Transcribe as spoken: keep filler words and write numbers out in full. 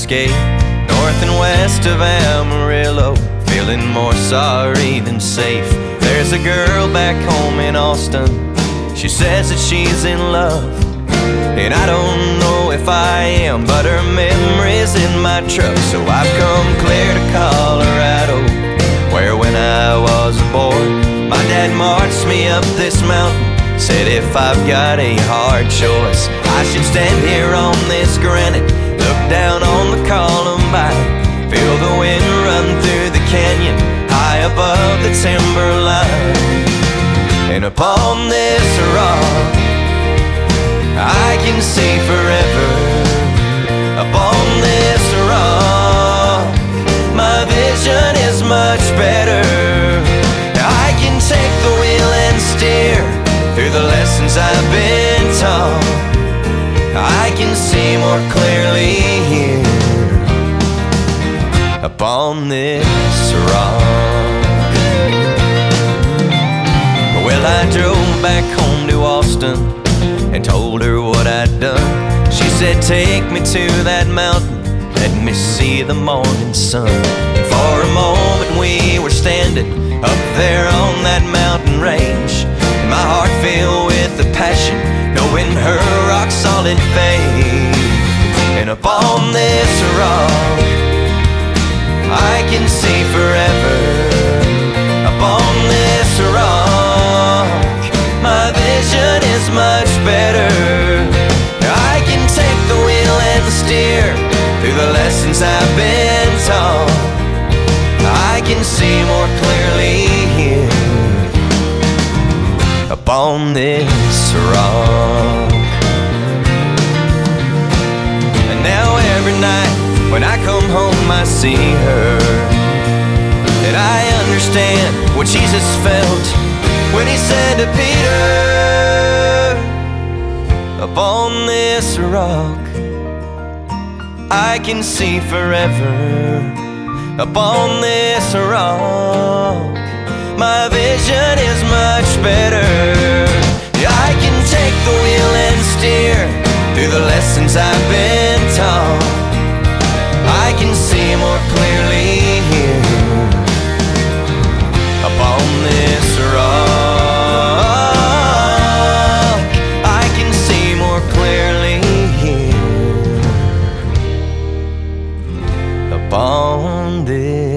landscape north and west of Amarillo, feeling more sorry than safe. There's a girl back home in Austin, she says that she's in love, and I don't know if I am, but her memory's in my truck. So I've come clear to Colorado, where when I was a boy, my dad marched me up this mountain, said if I've got a hard choice, I should stand here on this granite, look down on the Columbine, feel the wind run through the canyon, high above the timberline. And upon this rock, I can see forever. Upon this rock, my vision is much better. I can take the wheel and steer through the lessons I've been taught. I can see more clearly here upon this rock. Well, I drove back home to Austin and told her what I'd done. She said, take me to that mountain, let me see the morning sun. And for a moment we were standing up there on that mountain range, and my heart filled with the passion, knowing her rock-solid faith. And upon this rock, I can see forever. Upon this rock, my vision is much better. I can take the wheel and steer through the lessons I've been taught. I can see more clearly here upon this rock. And now every night when I come home I see her, and I understand what Jesus felt when he said to Peter, upon this rock I can see forever. Upon this rock, my vision is much better. I can take the wheel and steer through the lessons I've been taught. I can see more clearly here upon this rock. I can see more clearly here upon this